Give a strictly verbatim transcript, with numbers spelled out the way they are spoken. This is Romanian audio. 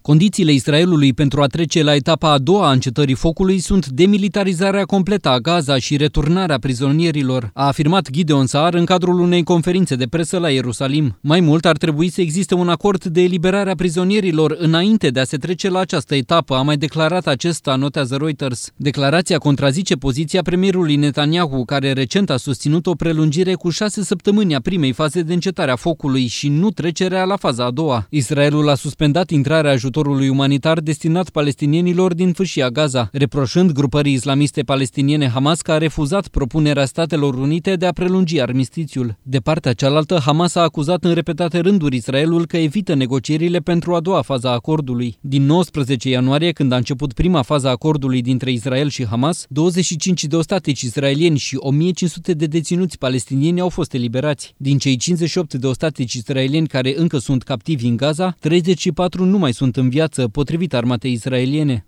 Condițiile Israelului pentru a trece la etapa a doua a încetării focului sunt demilitarizarea completă a Gaza și returnarea prizonierilor, a afirmat Gideon Saar în cadrul unei conferințe de presă la Ierusalim. Mai mult, ar trebui să existe un acord de eliberare a prizonierilor înainte de a se trece la această etapă, a mai declarat acesta, notează Reuters. Declarația contrazice poziția premierului Netanyahu, care recent a susținut o prelungire cu șase săptămâni a primei faze de încetare a focului și nu trecerea la faza a doua. Israelul a suspendat intrarea ajutorului umanitar destinat palestinienilor din fâșia Gaza, reproșând grupării islamiste palestiniene Hamas că a refuzat propunerea Statelor Unite de a prelungi armistițiul. De partea cealaltă, Hamas a acuzat în repetate rânduri Israelul că evită negocierile pentru a doua fază a acordului. Din nouăsprezece ianuarie, când a început prima fază a acordului dintre Israel și Hamas, douăzeci și cinci de ostatici israelieni și o mie cinci sute de deținuți palestinieni au fost eliberați. Din cei cincizeci și opt de ostatici israelieni care încă sunt captivi în Gaza, treizeci și patru nu mai sunt în viață, potrivit armatei israeliene.